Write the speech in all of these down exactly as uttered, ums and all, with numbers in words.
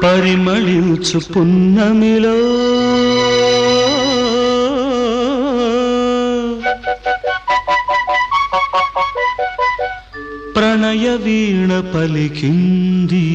పరిమళించు పున్నమిలో ప్రణయ వీణ పలికింది.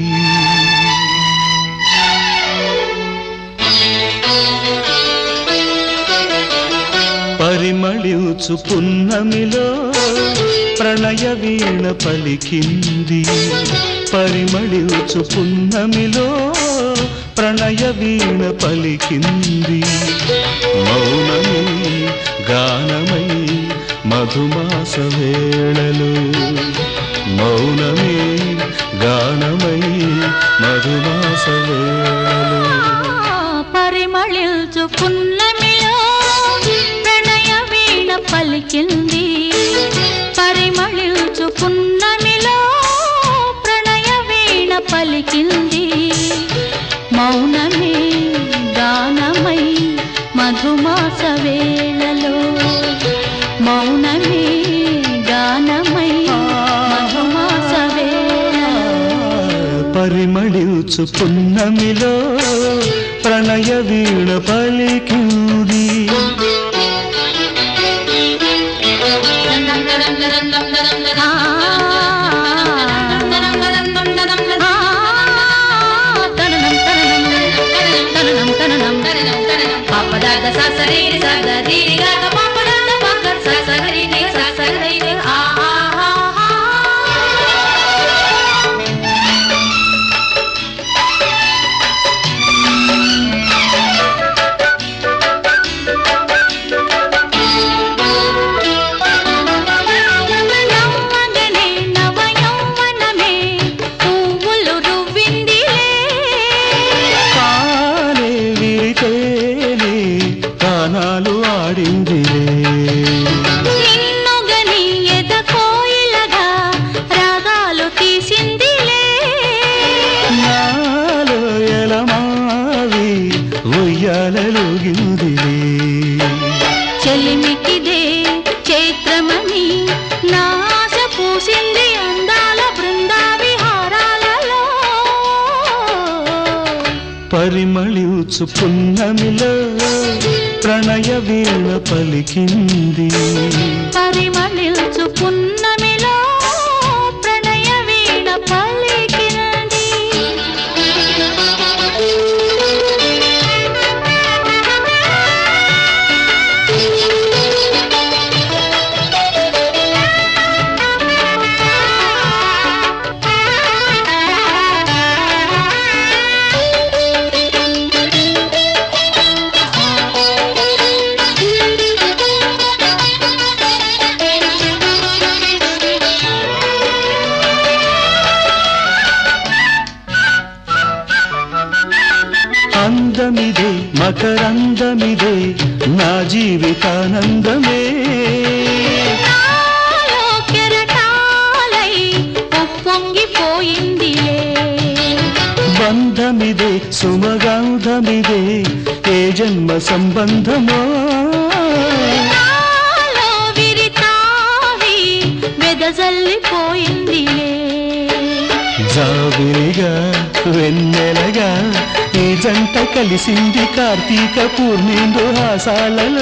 పరిమళించు పున్నమిలో ప్రణయ వీణ పలికింది. పరిమళించు పున్నమిలో ప్రణయ వీణ పలికింది. మౌనమే గానమై మధుమాస వేళలు, మౌనమే గానమై మధుమాస వేళలు. పరిమళించు పున్నమిలో ప్రణయ వీణ పలికింది. పరిమళించు పున్నమిలో ప్రణయ వీణ పలికింది. మౌనమే గానమై మధుమాస వేళలో, మౌనమే గానమై మధుమాస వేళలో. పరిమళించు పున్నమిలో ప్రణయ వీణ పలికింది. గానాలు ఆడిందిలే నిన్నుగని ఎద కోయిలగా రాగాలు తీసిందిలే. నాలో ఎలమావి ఉయ్యాలలుగిందిలే. చెలిమికిదే చైత్రమని నాశ పూసింది అందాల బృందా విహారాలలో. పరిమళించు పున్నమిలో ప్రణయ వీణ పలికింది. పరిమళించు పున్నమిలో ప్రణయ వీణ పలికింది. అందమిదే మకరందమిదే నా జీవితానందమే. నాలో కెరటాలై ఉప్పొంగిపోయిందిలే. బంధమిదే సుమగంధమిదే ఏ జన్మ సంబంధమో. నాలో విరితావి వెదజల్లిపోయిందిలే. జాబిలిగా వెన్నెలగా ఈ జంట కలిసింది కార్తీక పూర్ణిందు హాసాలలో.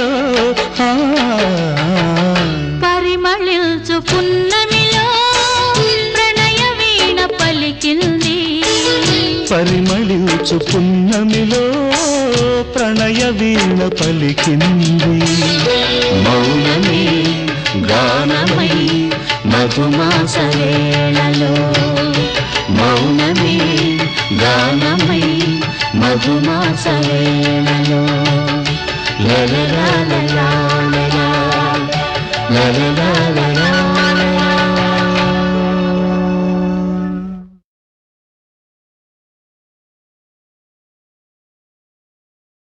పరిమళించు పున్నమిలో ప్రణయ వీణ పలికింది. పరిమళించు పున్నమిలో ప్రణయ వీణ పలికింది. మౌనమే గానమై మధుమాస వేళలో, మౌనమే గానమై మధుమాస వేళలో. లలలా లలా లలా లలలా